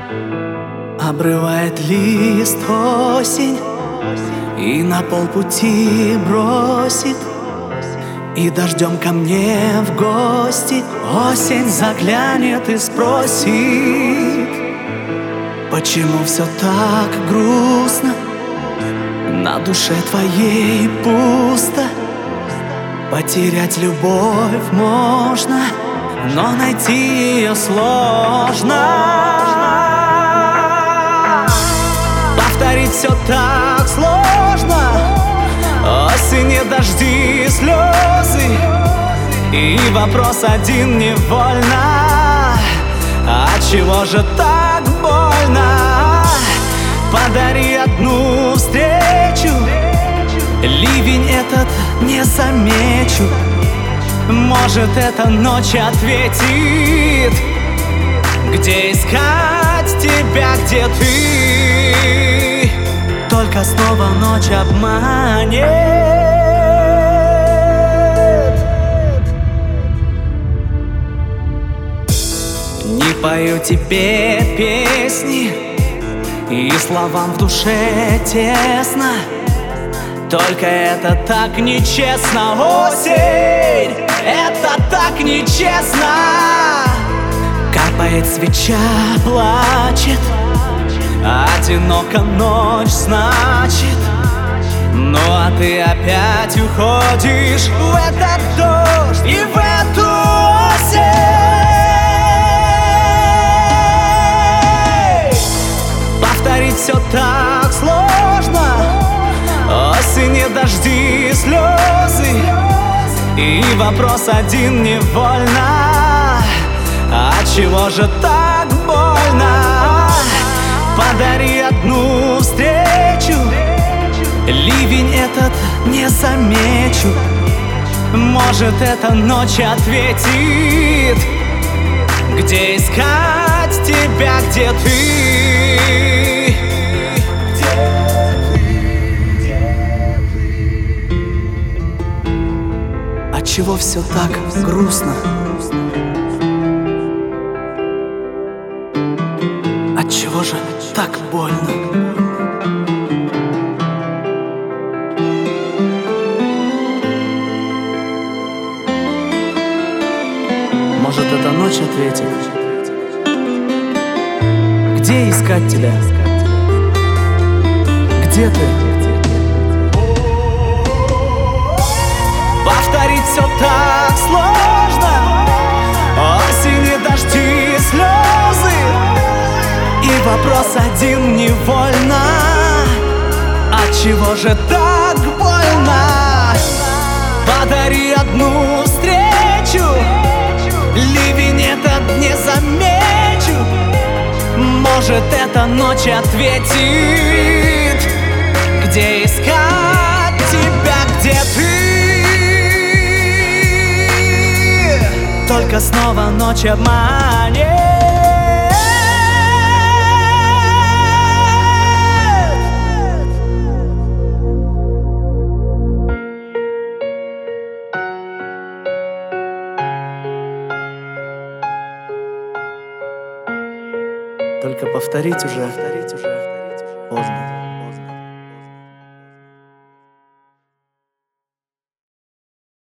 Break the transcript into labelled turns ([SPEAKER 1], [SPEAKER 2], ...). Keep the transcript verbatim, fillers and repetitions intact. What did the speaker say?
[SPEAKER 1] Обрывает лист осень и на полпути бросит, и дождем ко мне в гости осень заглянет и спросит: почему все так грустно, на душе твоей пусто? Потерять любовь можно, но найти ее сложно. Повторить все так сложно: осень, дожди, слезы. И вопрос один невольно: отчего же так больно? Подари одну встречу, ливень этот не замечу. Может, эта ночь ответит, где искать тебя, где ты. Только снова ночь обманет. Не пою тебе песни, и словам в душе тесно. Только это так нечестно, осень, это так нечестно. Капает свеча, плачет, одинока ночь, значит. Ну а ты опять уходишь в этот дождь и в эту осень. Повторить все так сложно: осень, дожди, слезы. И вопрос один невольно: отчего же так больно? Подари одну встречу, ливень этот не замечу. Может, эта ночь ответит, где искать тебя, где ты. Отчего все так грустно? Отчего же так больно? Может, эта ночь ответит, где искать тебя? Где ты? Повторить все так сложно: осень, дожди, слезы. И вопрос один невольно: отчего же так больно? Подари одну встречу, ливень этот не замечу. Может, эта ночь ответит, где искать тебя, где ты. Только снова ночь обманет. Только повторить уже поздно.